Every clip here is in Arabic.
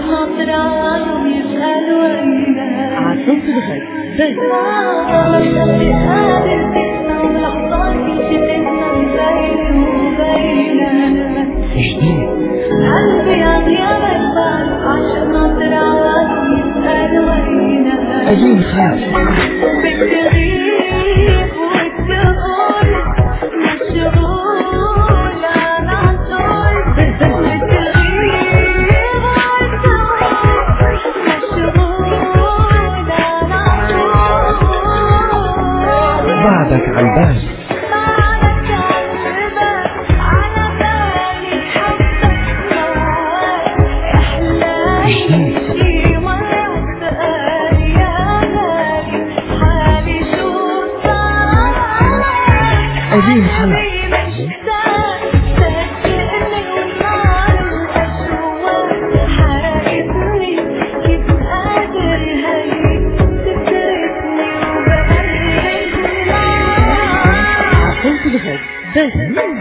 ناطرة يسألوا أينا عالصوت الغد بس ولحظات شفتنا بيني وبيننا جديد قلبي عم يغفل عشان ناطرة يسألوا أينا أجين خاف بدي غيب وتقول مشغول أنا طول بدي غيب وتقول مشغول أنا طول بعدك عالبال أدين حلق عصوت بخير بس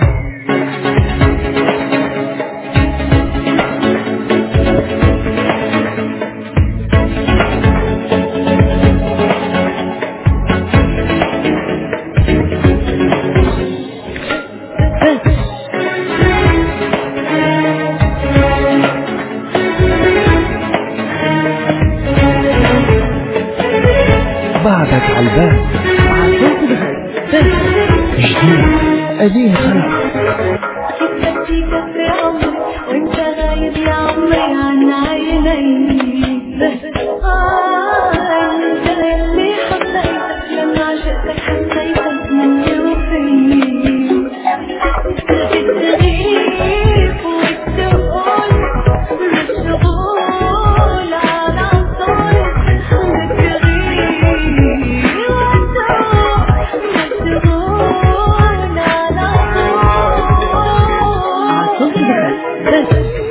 بعدك عالبال عصوت بخير بس جديد أدين خلق بدي كفي عمري وانت غايب يا عمري عن عيني بس انت اللي حبيتك لما عشقتك حسيتك مني وفيني بدي تغيب وتقول مشغول على طول بدي تغيب وتقول مشغول على عصوت بخير بس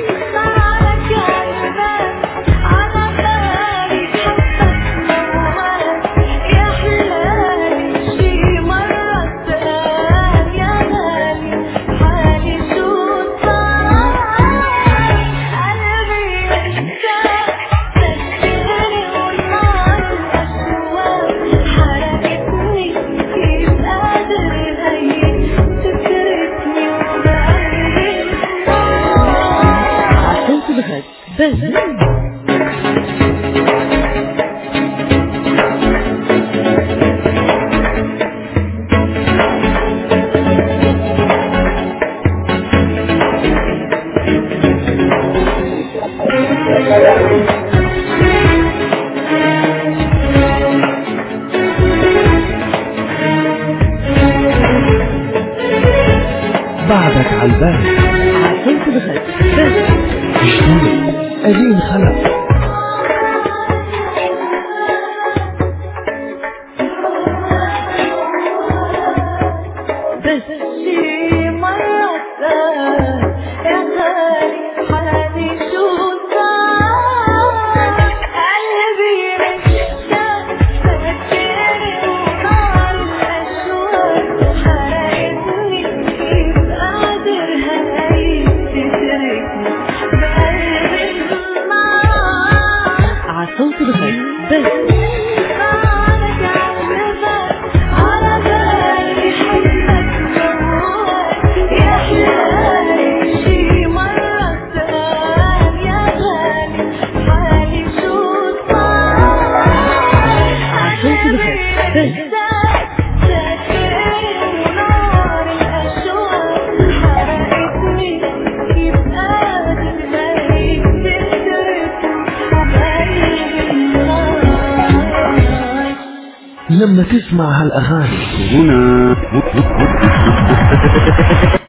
بس بعدك عالبال عصوت بخير بس جديد أدين خلق بس شي مرة يا غالي حالي شو صار قلبي مشتاق فكرني ونار الأشواق حرقتني كيف قادر هاي تتركني بقلبي النار عصوت بخير بس لما تسمع هالأغاني هنا